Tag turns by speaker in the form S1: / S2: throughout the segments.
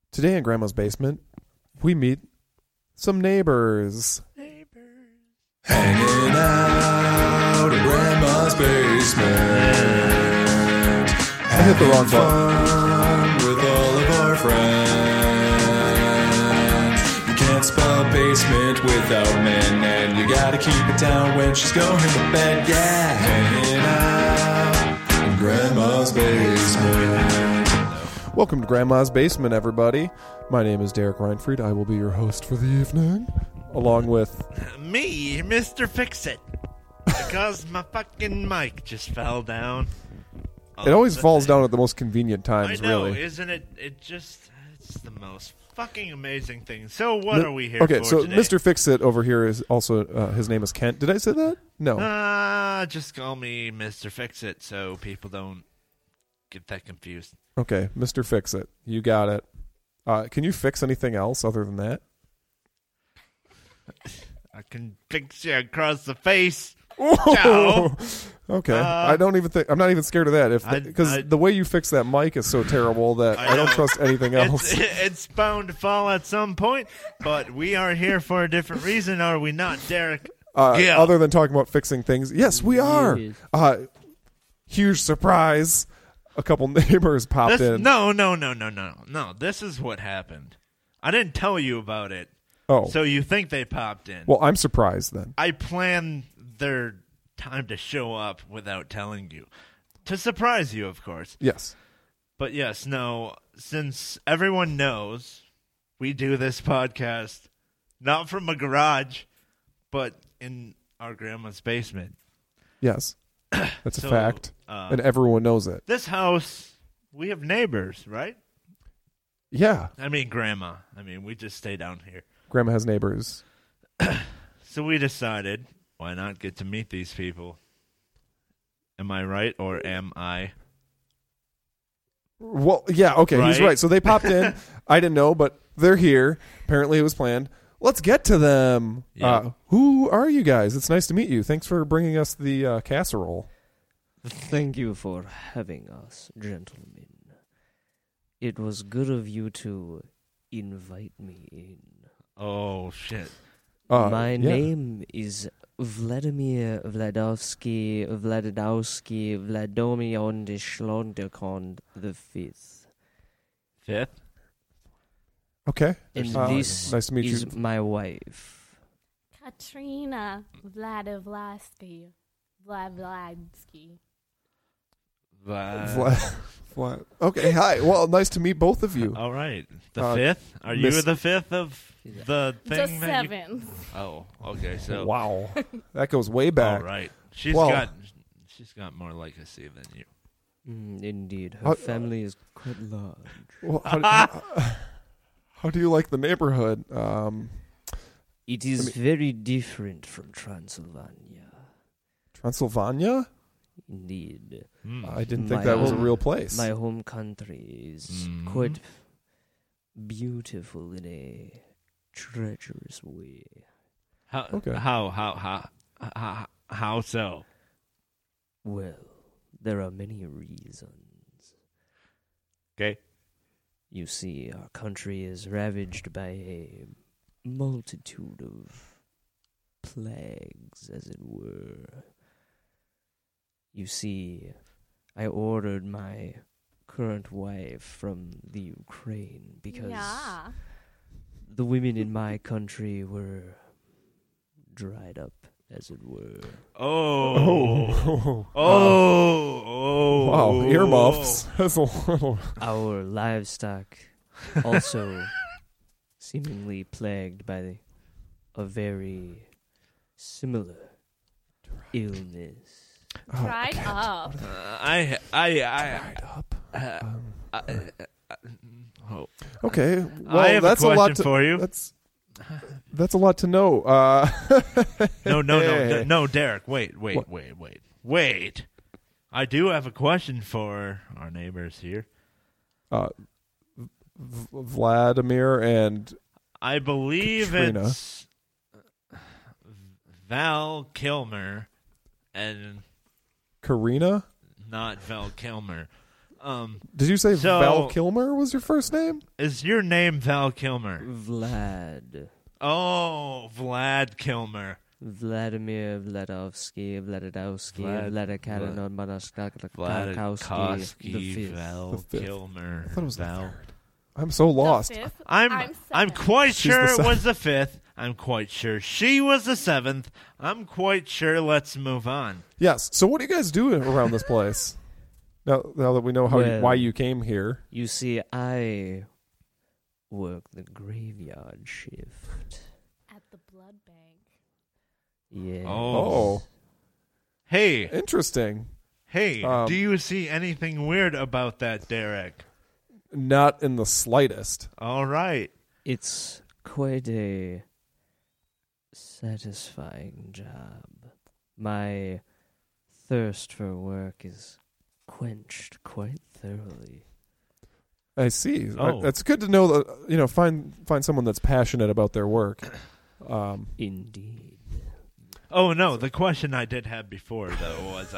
S1: Today in Grandma's basement, we meet some neighbors.
S2: Hanging out in Grandma's basement.
S1: I hit the wrong button.
S2: Fun with all of our friends. You can't spell basement without men, and you gotta keep it down when she's going to bed. Yeah, hanging out in Grandma's basement.
S1: Welcome to Grandma's Basement, everybody. My name is Derek Reinfried. I will be your host for the evening, along with...
S3: Me, Mr. Fix-It. Because my fucking mic just fell down.
S1: It always falls down at the most convenient times,
S3: I know,
S1: really.
S3: isn't it? It's the most fucking amazing thing. So what are we here
S1: okay,
S3: for
S1: so
S3: today?
S1: Mr. Fix-It over here is also, his name is Kent. Did I say that? No.
S3: Just call me Mr. Fix-It so people don't get that confused.
S1: Okay, Mr. Fix-It. You got it. Can you fix anything else other than that?
S3: I can fix you across the face.
S1: Whoa! Okay, I'm not even scared of that. Because the way you fix that mic is so terrible that I don't trust anything else.
S3: It's bound to fall at some point, but we are here for a different reason, are we not, Derek? Yeah.
S1: Other than talking about fixing things, yes, we are. Huge surprise. A couple neighbors popped in.
S3: No. This is what happened. I didn't tell you about it.
S1: Oh.
S3: So you think they popped in.
S1: Well, I'm surprised then.
S3: I planned their time to show up without telling you. To surprise you, of course.
S1: Yes.
S3: But yes, no, since everyone knows we do this podcast not from a garage, but in our grandma's basement.
S1: Yes. That's a
S3: So,
S1: fact. And everyone knows it.
S3: This house, we have neighbors, right?
S1: Yeah.
S3: I mean, Grandma. We just stay down here.
S1: Grandma has neighbors.
S3: So we decided, why not get to meet these people? Am I right, or am I?
S1: Well, yeah, okay, he's
S3: Right?
S1: right. So they popped in. I didn't know, but they're here. Apparently it was planned. Let's get to them.
S3: Yeah.
S1: Who are you guys? It's nice to meet you. Thanks for bringing us the casserole.
S4: Thank you for having us, gentlemen. It was good of you to invite me in.
S3: Oh, shit.
S4: My
S1: yeah.
S4: name is Vladimir Vladovsky Vladomion Shlondekon the Fifth.
S3: Fifth?
S1: Okay.
S4: And this
S1: nice to meet
S4: is
S1: you.
S4: my wife.
S5: Katrina Vladivladsky. Vladivladsky.
S1: Okay, hi. Well, nice to meet both of you.
S3: All right. The fifth? Are
S1: Miss-
S3: you the fifth of the thing?
S5: Just
S3: that you-
S5: seven.
S3: Oh, okay. So,
S1: Wow. That goes way back.
S3: all right. She's
S1: Well-
S3: got more legacy than you.
S4: Indeed,
S1: How-
S4: her family is quite large.
S1: Well, how do you like the neighborhood?
S4: It is very different from Transylvania.
S1: Transylvania?
S4: Indeed.
S1: I didn't think
S4: My
S1: that was a
S4: home-
S1: real place.
S4: My home country is quite beautiful in a treacherous way.
S3: How,
S1: Okay.
S3: how so?
S4: Well, there are many reasons.
S3: Okay.
S4: You see, our country is ravaged by a multitude of plagues, as it were. You see, I ordered my current wife from the Ukraine because
S5: Yeah.
S4: the women in my country were dried up, as it were.
S3: Oh.
S1: Wow, earmuffs. That's a little...
S4: Our livestock also seemingly plagued by a very similar illness.
S5: Dried up.
S1: Dried up. Okay, well,
S3: I have
S1: that's
S3: a question
S1: lot to,
S3: for you.
S1: That's a lot to know.
S3: No, Derek. Wait. I do have a question for our neighbors here.
S1: Vladimir and
S3: I believe
S1: Katrina.
S3: it's Val Kilmer and
S1: Karina.
S3: not Val Kilmer.
S1: Did you say Val Kilmer was your first name?
S3: Is your name Val Kilmer?
S4: Vlad.
S3: Oh, Vlad Kilmer.
S4: Vladimir Vladovsky, Vladadowski,
S3: Vladikowski, Val Kilmer.
S1: I thought it was
S3: Val.
S1: the third. I'm so lost.
S3: I'm quite sure it was the fifth. I'm quite sure she was the seventh. I'm quite sure. Let's move on.
S1: Yes. So what do you guys do around this place? Now that we know why you came here.
S4: You see, I work the graveyard shift.
S5: At the blood bank.
S4: Yeah.
S1: Oh.
S3: Hey.
S1: Interesting.
S3: Hey, do you see anything weird about that, Derek?
S1: Not in the slightest.
S3: All right.
S4: It's quite a satisfying job. My thirst for work is quenched quite thoroughly.
S1: I see.
S3: Oh.
S1: It's good to know that, find someone that's passionate about their work.
S4: Indeed.
S3: Oh no! The question I did have before though was,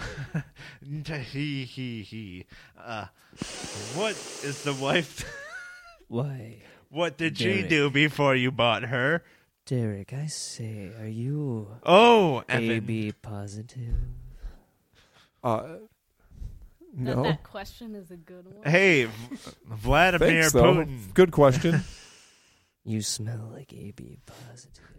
S3: what is the wife?
S4: Why?
S3: What did
S4: Derek.
S3: she do before you bought her?
S4: Derek, I say, are you
S3: AB
S4: positive?
S1: No.
S5: That question is a good one.
S3: Hey, Vladimir
S1: Thanks, though.
S3: Putin.
S1: Good question.
S4: You smell like AB positive.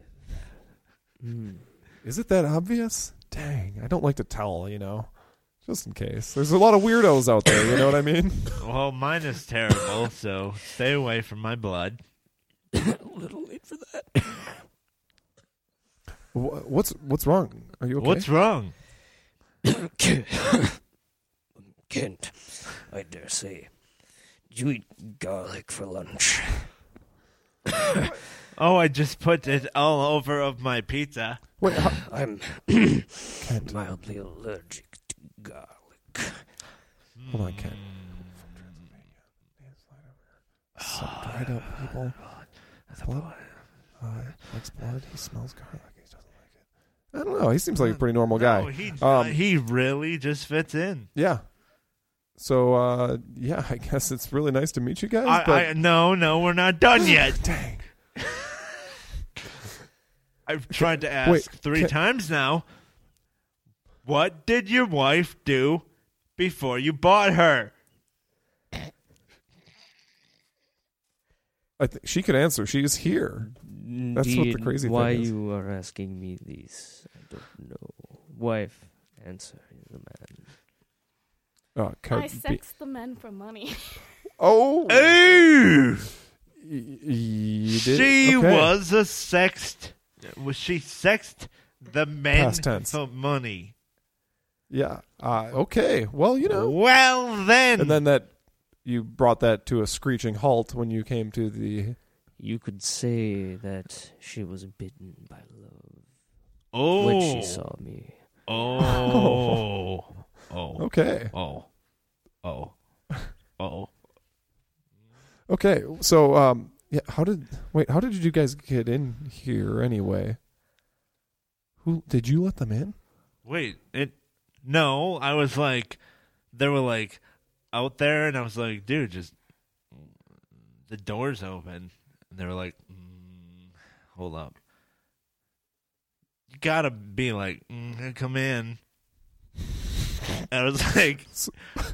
S1: Is it that obvious? Dang, I don't like to tell, just in case. There's a lot of weirdos out there, you know what I mean?
S3: Well, mine is terrible, so stay away from my blood.
S4: A little late for that.
S1: What's wrong? Are you okay?
S3: What's wrong?
S4: Kent, I dare say. Did you eat garlic for lunch?
S3: Oh, I just put it all over of my pizza.
S1: Wait,
S4: I'm
S1: Kent.
S4: mildly allergic to garlic.
S1: Hold on, Kent. Some dried up people. Blood. Likes blood. He smells garlic. He doesn't like it. I don't know. He seems like a pretty normal guy.
S3: No, he really just fits in.
S1: Yeah. So, I guess it's really nice to meet you guys.
S3: No, we're not done yet.
S1: Dang.
S3: I've tried to ask three times now. What did your wife do before you bought her?
S1: I think she could answer. She is here. That's what the crazy
S4: why
S1: thing is.
S4: you are asking me these, I don't know. Wife, answer the man.
S5: I sex the men for money.
S1: Oh.
S3: Ooh.
S1: You did?
S3: She
S1: Okay.
S3: was a sext. She sexed the men
S1: Past tense.
S3: for money.
S1: Yeah. Okay. Well,
S3: Well, then.
S1: And then you brought that to a screeching halt when you came to the...
S4: You could say that she was bitten by love
S3: Oh.
S4: when she saw me.
S3: Oh. Oh.
S1: Okay.
S3: Oh. Oh. Oh.
S1: Okay. So, how did you guys get in here anyway? Who did you let them in?
S3: Wait, no, I was like, they were like out there, and I was like, dude, just the door's open, and they were like, hold up, you gotta be like, come in. And I was like, so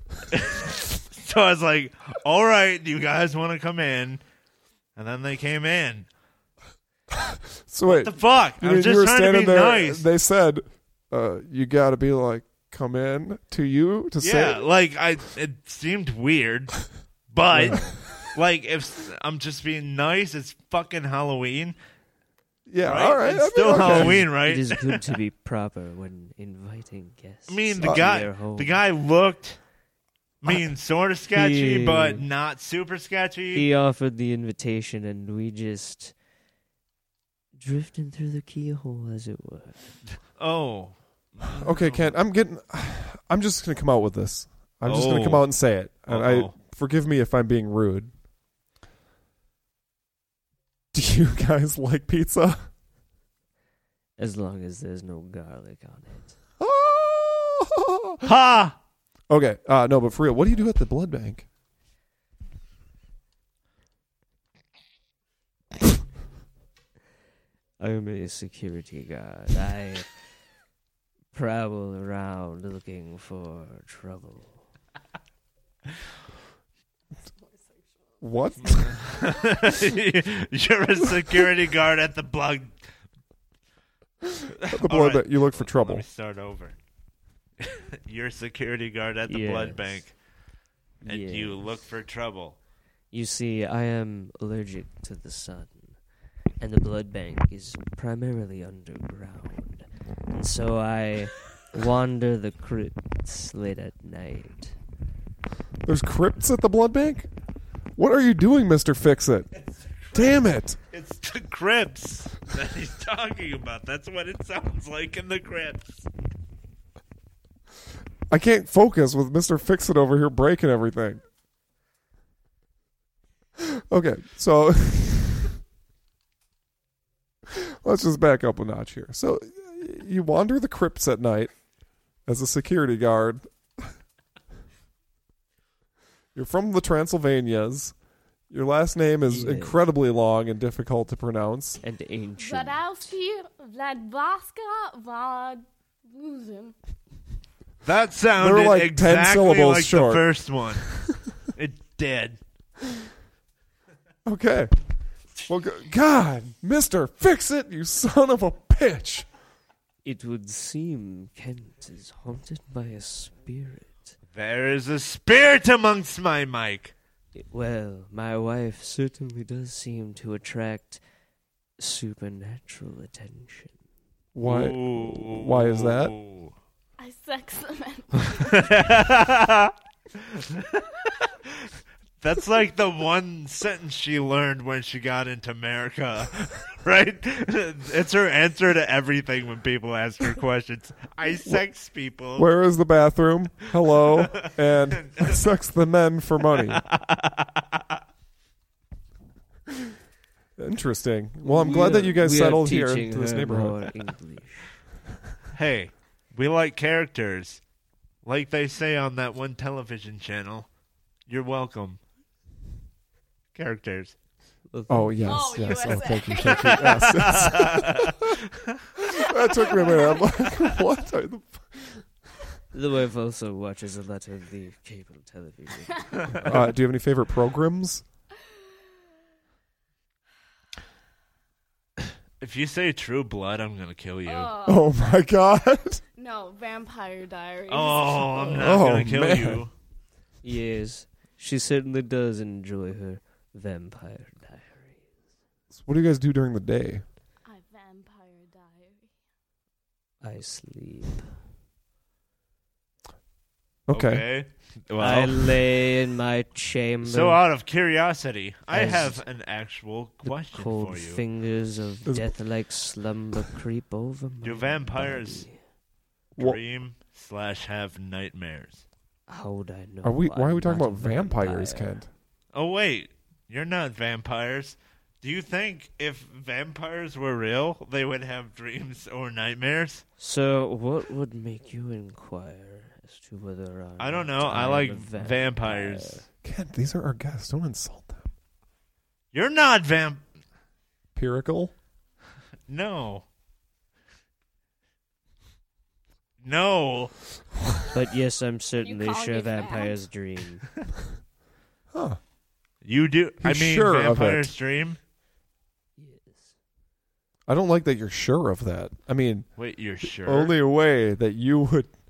S3: I was like, all right, do you guys want to come in? And then they came in.
S1: So wait,
S3: What the fuck? I was
S1: you
S3: just
S1: were
S3: trying to
S1: standing
S3: be
S1: there.
S3: nice.
S1: They said, "You got to be like, come in to you to say."
S3: Yeah, like it seemed weird, but like if I'm just being nice, it's fucking Halloween.
S1: Yeah,
S3: Right?
S1: all right.
S3: It's still
S1: okay.
S3: Halloween, right?
S4: It is good to be proper when inviting guests.
S3: I mean, the
S4: to their home.
S3: guy looked, sort of sketchy,
S4: He-
S3: but not super sketchy.
S4: He offered the invitation, and we just drifted through the keyhole, as it were.
S3: Oh,
S1: Okay, Kent. I'm just gonna come out with this. I'm just gonna come out and say it. And forgive me if I'm being rude. Do you guys like pizza?
S4: As long as there's no garlic on it.
S1: Oh!
S3: ha!
S1: Okay, no, but for real, what do you do at the blood bank?
S4: I'm a security guard. I prowl around looking for trouble.
S1: What?
S3: You're a security guard at the blood.
S1: At the blood bank, you look for
S3: Let
S1: trouble.
S3: me start over. You're a security guard at the
S4: Yes.
S3: blood bank, and you
S4: Yes.
S3: look for trouble.
S4: You see, I am allergic to the sun, and the blood bank is primarily underground. And so I wander the crypts late at night.
S1: There's crypts at the blood bank? What are you doing, Mr. Fix-It? Damn it.
S3: It's the crypts that he's talking about. That's what it sounds like in the crypts.
S1: I can't focus with Mr. Fix-It over here breaking everything. Okay, so let's just back up a notch here. So you wander the crypts at night as a security guard. You're from the Transylvanias. Your last name is
S4: Yes.
S1: incredibly long and difficult to pronounce.
S4: And ancient.
S5: Vladowski, Vladvaska, Vladluzin.
S3: That sounded
S1: like 10
S3: exactly
S1: syllables
S3: like
S1: short.
S3: the first one. It did.
S1: Okay. Well, God, Mr. Fix-It, you son of a bitch.
S4: It would seem Kent is haunted by a spirit.
S3: There is a spirit amongst my mic.
S4: Well, my wife certainly does seem to attract supernatural attention.
S1: Why?
S3: Ooh.
S1: Why is that?
S5: I sex them.
S3: That's like the one sentence she learned when she got into America, right? It's her answer to everything when people ask her questions. I sex people.
S1: Where is the bathroom? Hello. And I sex the men for money. Interesting. Well, I'm glad that you guys
S4: We are
S1: settled here
S4: teaching
S1: to this
S4: her
S1: neighborhood.
S4: more English.
S3: Hey, we like characters. Like they say on that one television channel. You're welcome. Characters.
S1: Oh, yes,
S5: Oh,
S1: yes. Oh,
S5: USA.
S1: thank you. Yes, yes. That took me a minute. I'm like, what?
S4: The wife also watches a lot of the cable television.
S1: Do you have any favorite programs?
S3: If you say True Blood, I'm going to kill you.
S1: Oh, my God.
S5: No, Vampire Diaries.
S3: Oh, I'm not
S1: Oh,
S3: going to kill
S1: man.
S3: you.
S4: Yes, she certainly does enjoy her Vampire Diaries.
S1: What do you guys do during the day?
S5: I Vampire Diary.
S4: I sleep.
S1: Okay.
S4: I
S3: Well,
S4: lay in my chamber.
S3: so out of curiosity, I
S4: As
S3: have an actual
S4: the
S3: question
S4: cold
S3: for you.
S4: fingers of
S1: Is-
S4: death-like slumber creep over my
S3: Do vampires-
S4: body.
S1: Wha-
S3: Dream/have nightmares.
S4: How would I know?
S1: Why are we talking
S4: I'm
S1: about
S4: not a
S1: vampires,
S4: vampire?
S1: Kent?
S3: Oh, wait. You're not vampires. Do you think if vampires were real, they would have dreams or nightmares?
S4: So, what would make you inquire as to whether or
S3: I don't
S4: not
S3: know. I
S4: I'm
S3: like
S4: a vampire?
S3: vampires.
S1: Kent, these are our guests. Don't insult them.
S3: You're not
S1: Empirical?
S3: No. No.
S4: But yes, I'm certainly
S5: call
S4: sure
S5: me fat?
S4: vampires dream.
S1: Huh.
S3: You do. I
S1: He's
S3: mean,
S1: sure of
S3: vampires
S1: it.
S3: dream?
S4: Yes.
S1: I don't like that you're sure of that. I mean,
S3: Wait, you're sure?
S1: the only way that you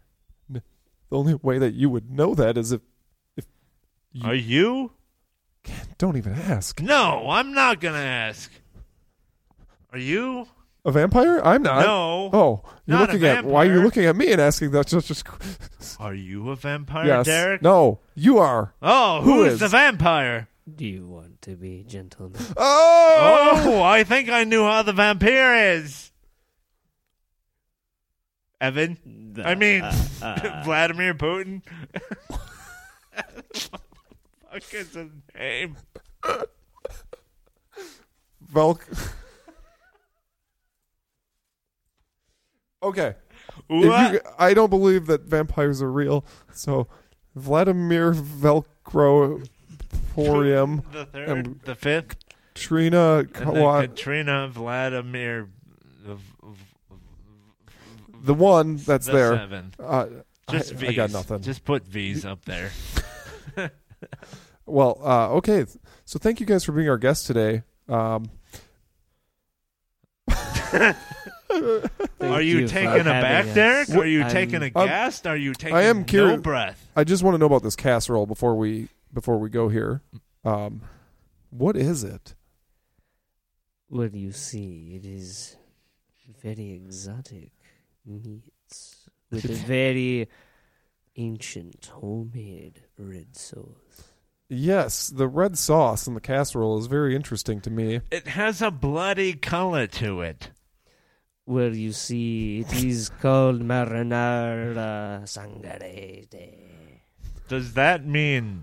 S1: would know that is if
S3: Are you?
S1: Kent, don't even ask.
S3: No, I'm not going to ask. Are you?
S1: A vampire? I'm not.
S3: No.
S1: Oh, you're
S3: Not a
S1: looking at why you're
S3: vampire.
S1: looking at me and asking that just
S3: Are you a vampire,
S1: yes.
S3: Derek?
S1: No, you are.
S3: Oh,
S1: Who
S3: who is
S1: is?
S3: the vampire?
S4: Do you want to be gentlemen?
S1: Oh!
S3: Oh, I think I knew how the vampire is. Evan? I mean, Vladimir Putin? What the fuck is his name?
S1: Okay.
S3: What?
S1: I don't believe that vampires are real, so Vladimir Velcro Porium,
S3: The third,
S1: and
S3: the fifth,
S1: Trina
S3: and then Katrina Vladimir.
S1: the one that's
S3: the
S1: there.
S3: Seven.
S1: Just
S3: V's.
S1: I got nothing.
S3: Just put V's up there.
S1: Well, okay. So thank you guys for being our guest today.
S3: Are
S4: Thank
S3: you
S4: for
S3: taking a
S4: having
S3: back,
S4: us.
S3: Derek? Are you
S4: I'm-
S3: taking a guest? Are you taking
S1: I am
S3: no
S1: curious.
S3: breath?
S1: I just want to know about this casserole before we go here. What is it?
S4: Well, you see, it is very exotic meats with a very ancient homemade red sauce.
S1: Yes, the red sauce in the casserole is very interesting to me.
S3: It has a bloody color to it.
S4: Well, you see, it is called marinara sangarete.
S3: Does that mean?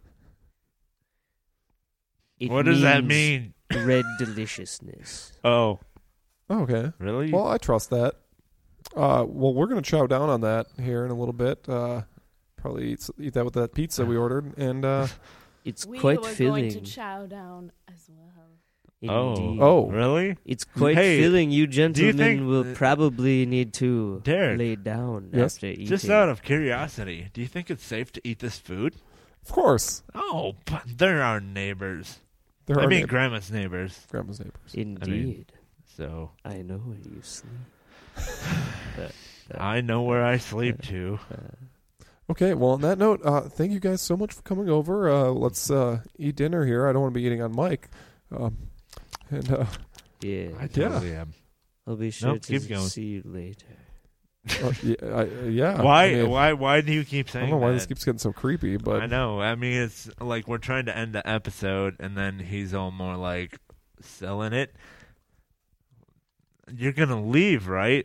S4: It
S3: What does that
S4: means
S3: mean?
S4: Red deliciousness.
S3: Oh,
S1: Okay.
S3: really?
S1: Well, I trust that. Well, we're going to chow down on that here in a little bit. Probably eat that with that pizza we ordered. And
S4: It's
S5: We
S4: quite
S5: were
S4: filling.
S5: going to chow down as well.
S4: Indeed.
S1: Oh.
S3: really?
S4: It's quite
S3: Hey,
S4: filling. You
S3: do you
S4: gentlemen
S3: think-
S4: will probably need to
S3: Derek,
S4: lay down
S1: Yes?
S4: after eating.
S3: Just out of curiosity, do you think it's safe to eat this food?
S1: of course,
S3: Oh, but they're our neighbors.
S1: there
S3: I
S1: are
S3: mean, Grandma's neighbors.
S1: grandma's neighbors.
S4: Indeed.
S3: So
S4: I know where you sleep.
S3: I know where I sleep too.
S1: Okay, well, on that note, thank you guys so much for coming over. Let's eat dinner here. I don't want to be eating on mic. And
S4: Yeah.
S3: I totally am.
S4: I'll be sure
S3: Nope, keep
S4: to
S3: going.
S4: see you later.
S1: yeah.
S3: Why?
S1: I mean,
S3: Why do you keep
S1: I
S3: saying
S1: don't know why
S3: that?
S1: this keeps getting so creepy,
S3: I
S1: but
S3: know. I mean, it's like we're trying to end the episode, and then he's all more like selling it. You're gonna leave, right?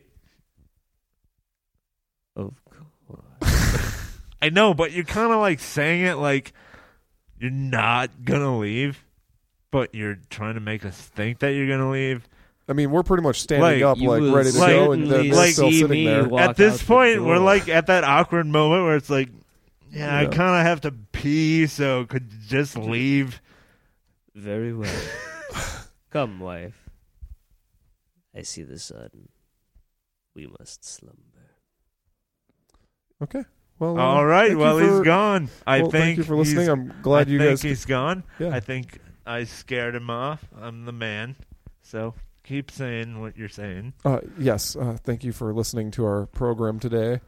S4: Of course.
S3: I know, but you're kind of like saying it like you're not gonna leave, but you're trying to make us think that you're gonna leave.
S1: I mean, we're pretty much standing
S3: Like,
S1: up,
S4: You
S1: like
S4: will
S1: ready to
S3: like-
S1: go, and they're,
S4: certainly
S1: they're still
S4: see
S1: sitting
S4: me
S1: there.
S4: walk
S3: At this
S4: out the
S3: point, we're
S4: door.
S3: like at that awkward moment where it's like, yeah, I
S1: Yeah.
S3: kind of have to pee, so could you just leave?
S4: Very well. Come, wife. I see the sun. We must slumber.
S1: Okay. Well,
S3: All right,
S1: thank you
S3: well,
S1: for-
S3: he's gone. I
S1: well,
S3: think
S1: thank you for listening.
S3: he's-
S1: I'm glad
S3: I
S1: you
S3: think
S1: guys.
S3: he's gone.
S1: Yeah.
S3: I think I scared him off. I'm the man. So keep saying what you're saying.
S1: Yes. Thank you for listening to our program today.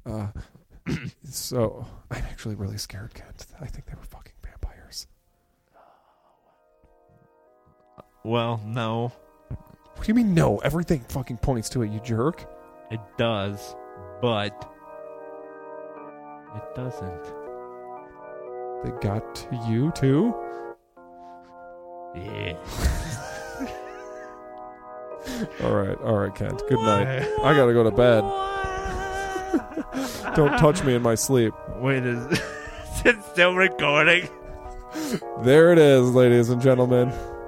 S1: So I'm actually really scared, Kent. I think they were fucking vampires.
S3: Well, no,
S1: What do you mean? No, everything fucking points to it. You jerk.
S3: it does, but it doesn't.
S1: They got to you too.
S3: Yeah.
S1: All right, Kent. Good night. I gotta go to bed. Don't touch me in my sleep.
S3: Wait, is it still recording?
S1: There it is, ladies and gentlemen.